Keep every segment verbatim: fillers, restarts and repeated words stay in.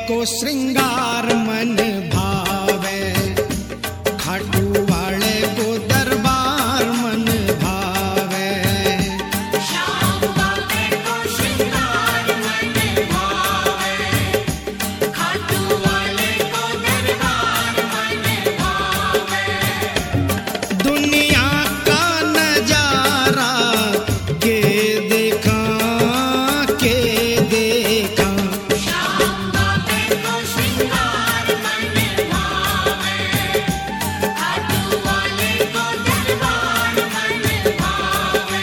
एको श्रृंगार मन भावे, खाटू वाले को दरबार मन भावे। श्याम बाबे को श्रृंगार मन भावे, खाटू वाले को दरबार मन भावे। दुनिया का नजारा के देखा के देखा, श्याम बाबे को श्रृंगार मन भावे, खाटू वाले को दरबार मन भावे।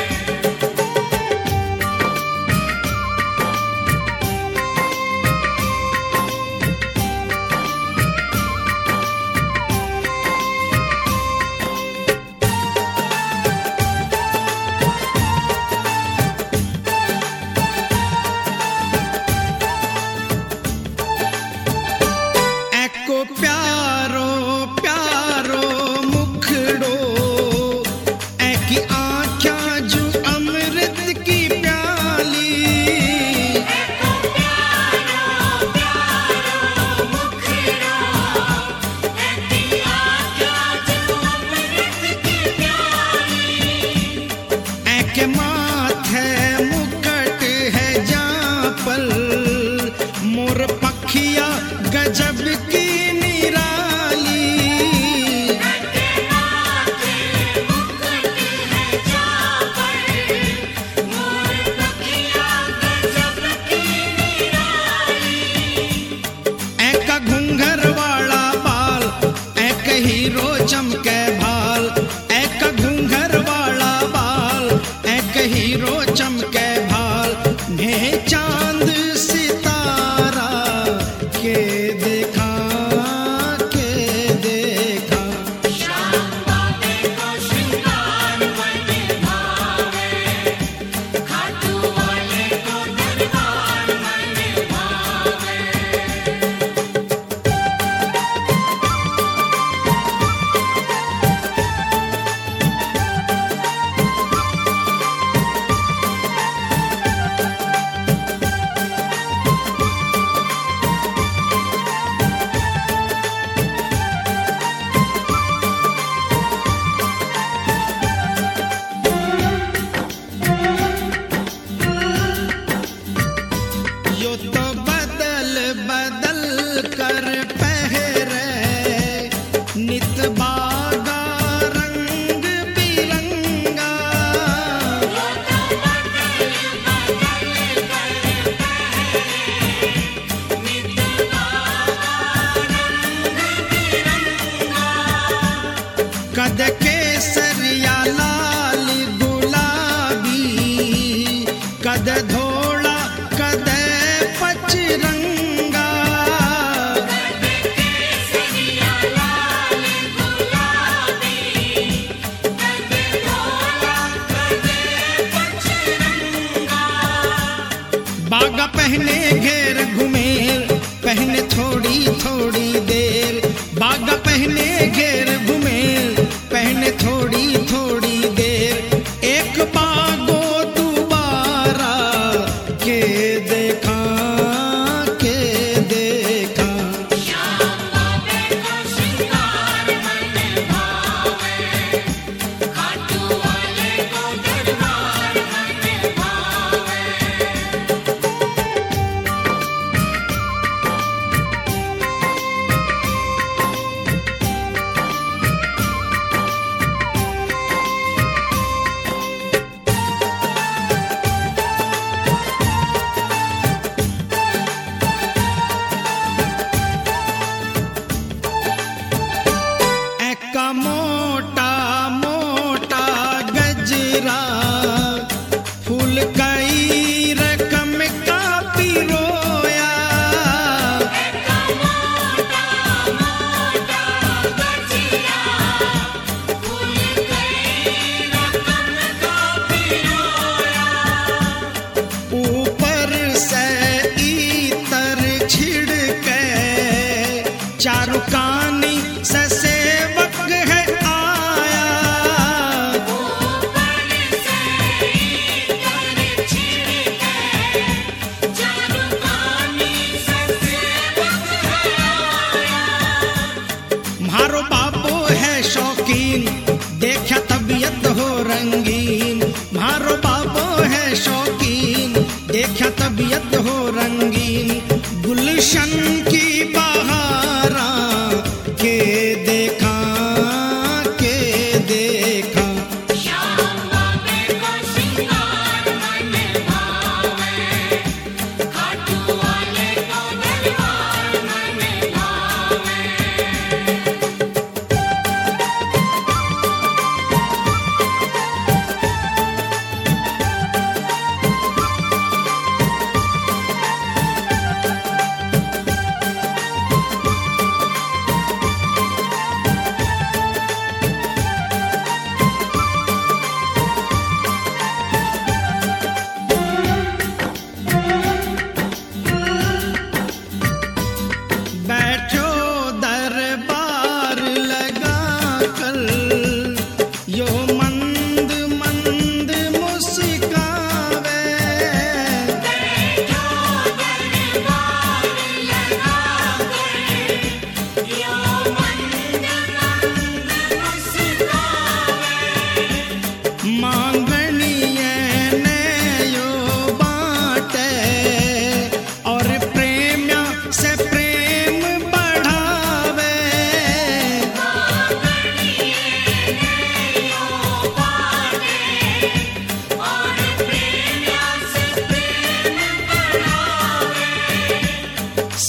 एको प्यारो प्यारो मुखड़ो, एकी आँखा जो अमृत की प्याली। एको प्यारो प्यारो मुखड़ो, एकी आँखा जो अमृत की प्याली। एके माथे मुकट है जापल, मोर पखिया गजब की निराली। एके माथे मुकुट है जापर, मोर पखिया गजब की निराली। एका घूंघर वाला बाल, एक हीरो चमके भाल। एका घूंघर वाला बाल, एक हीरो चमके भाल। ने चांद सितारा के देखा के देखा, श्याम बाबे को श्रृंगार मन भावे, खाटू वाले को दरबार मन भावे। यो तो बदल बदल कर पहरे, नित बागा रंग बिरंगा। यो तो बदल बदल कर पहरे, नित बागा रंग बिरंगा। कद केसरिया लाल गुलाबी, कद धोला कद पचरंगा। केसरिया लाल गुलाबी, कद धोला कद पचरंगा। बागा पहने घेर घुमेर, पहने थोड़ी थोड़ी देर। बागा पहने घेर घुमेर, पहने थोड़ी थोड़ी देर। एक बागो दोबारा के देखा के देखा, श्याम बाबे को श्रृंगार मन भावे, खाटू वाले को दरबार मन भावे। एका मोटा मोटा गजरा, फूल कई रकम का पिरोया। एका मोटा मोटा गजरा, फूल कई रकम का पिरोया। ऊपर से इतर छिड़के, चारु कानी से सेवक है आया। ऊपर से इतर छिड़के, चारों कानी से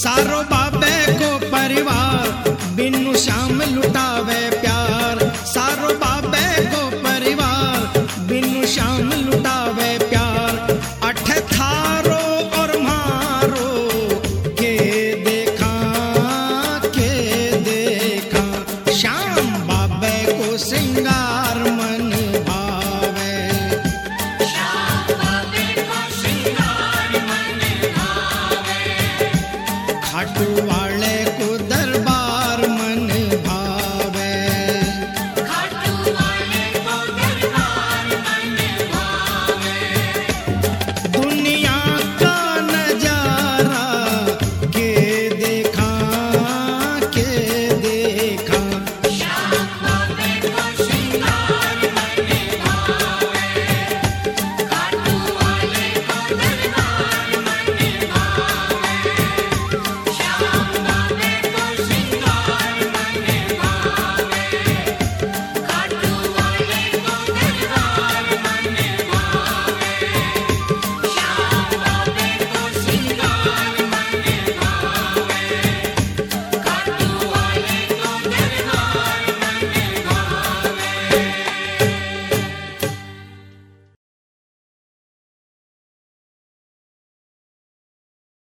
सारो बाबे को परिवार बिनु श्याम लुटावे प्यार। सारो बाबे को परिवार बिनु श्याम लुटावे प्यार। अठ थारो और मारो के देखा के देखा, श्याम बाबे को सिंगार मन भावे। श्याम बाबे को श्रृंगार मन भावे। खाटू वाले